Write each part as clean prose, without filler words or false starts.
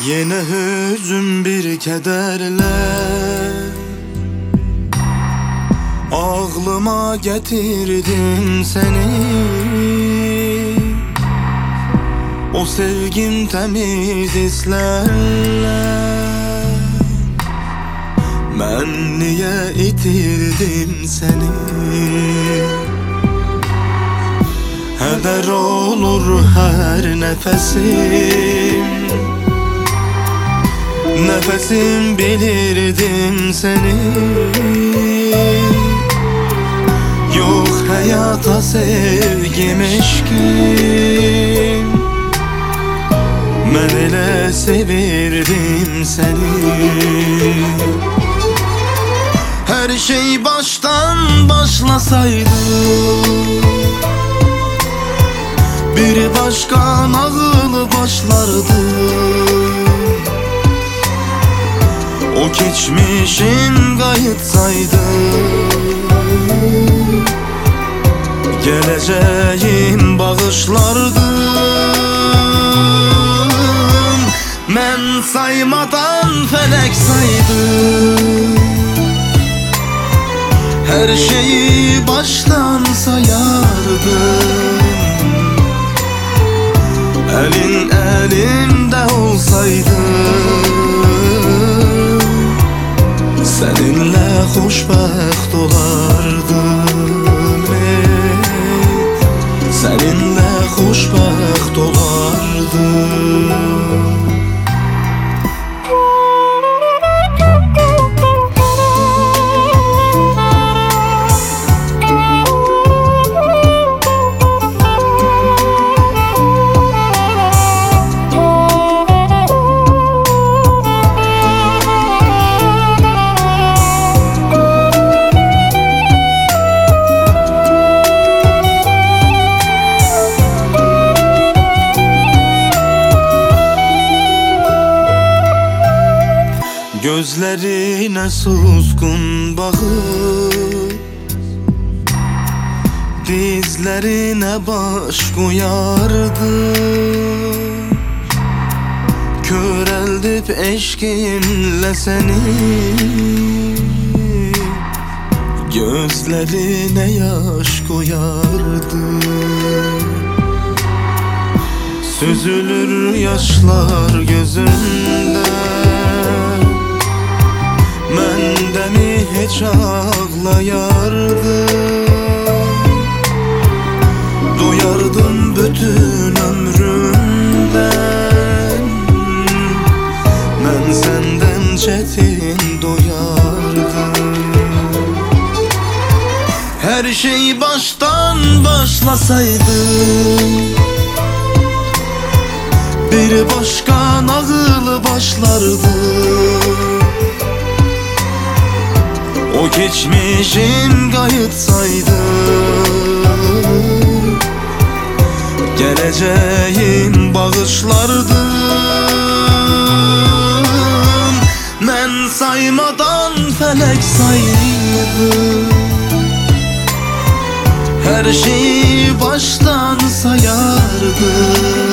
Yine hüzün bir kederle ağlıma getirdim seni. O sevgim temiz hislerle ben niye itirdim seni? Heder olur her nefesim, nefesim bilirdim seni. Yok hayata sevgim eşkim, ben ele sevirdim seni. Her şey baştan başlasaydı bir başka nağıl başlardı. O geçmişin kayıtsaydı geleceğin bağışlardım. Ben saymadan felek saydı, her şeyi baştan sayardım. Elin elimde olsaydı seninle hoşbeht olardım. Seninle hoşbeht olardım. Gözlerine suskun bakıp dizlerine baş koyardı. Köreltip eşkinle seni, gözlerine yaş koyardı. Süzülür yaşlar gözümde, ben mi hiç ağlayardı. Duyardım bütün ömrümden, ben senden çetin doyardım. Her şey baştan başlasaydı bir başka nağıl başlardı. O geçmişin kayıtsaydı geleceğin bağışlardım. Ben saymadan felek saydı, her şeyi baştan sayardım.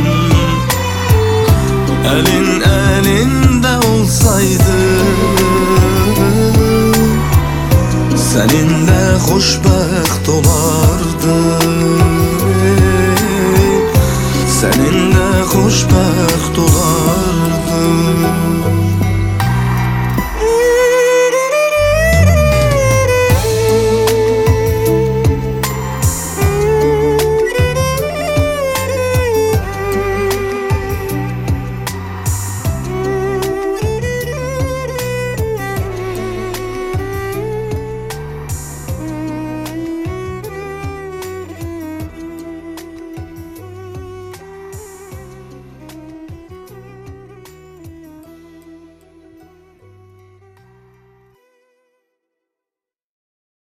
Elin elinde olsaydı seninle hoşbeht olardım. Seninle hoşbeht olardım.